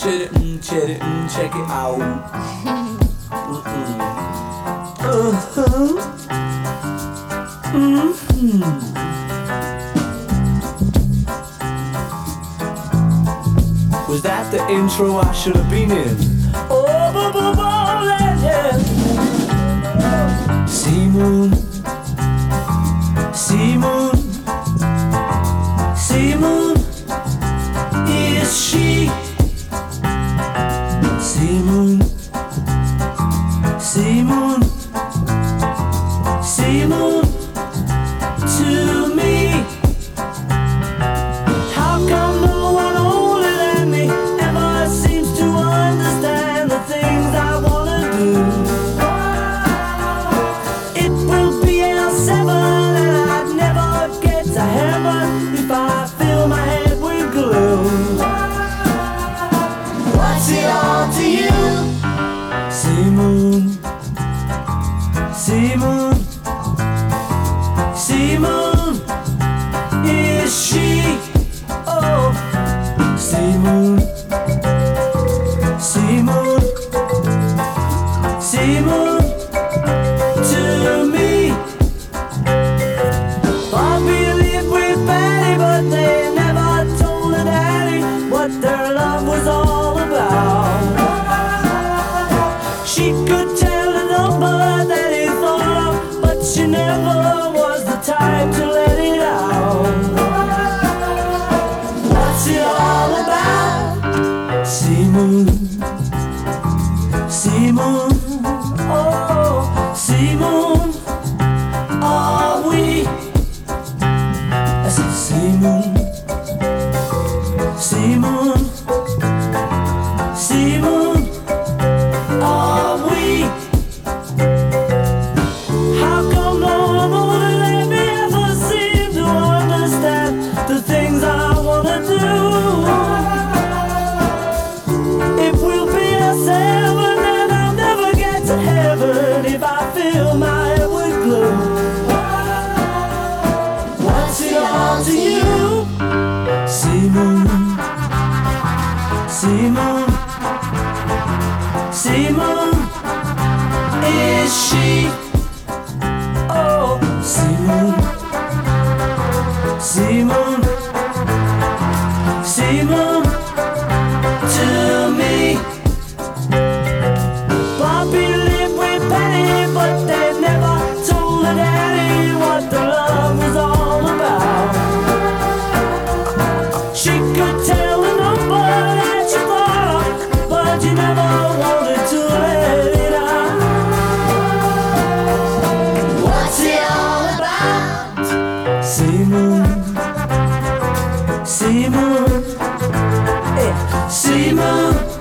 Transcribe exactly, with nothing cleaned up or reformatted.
check it, mm, check it, mm, check it out. Mm-mm. Uh-huh. Mm-hmm. Was that the intro I should have been in? Oh, bo, bo, bo, yeah. Sea moon, sea moon, sea moon, is she? Sea moon, sea moon, sea moon to me. How come no one older than me ever seems to understand the things I wanna do? It will be L seven and I'd never get to heaven if I fill my head with glue. What's it all to you? Sea moon, sea moon, sea moon, is she? Oh, sea moon, sea moon, sea moon to me. Bobby lived with Betty, but they never told her daddy what their love was all about. She could tell the number that he thought of, but she never was the type to let it out. What's it all about? Sea moon, sea moon, oh, sea moon, are we? I said sea moon, sea moon, sea moon, are we? How come no one older than me ever seem to understand the things I wanna do? It will be a seven and I'll never get to heaven if I fill my head with glue. What's it all to you? Sea moon, sea moon, sea moon, is she? Oh, sea moon, sea moon, sea moon to me. Bobby lived with Betty, but they never told her daddy what the love was all about. She could tell the number that you thought of, but you never wanted to let it out. What's it all about? Sea moon, sea moon, eh, sea moon.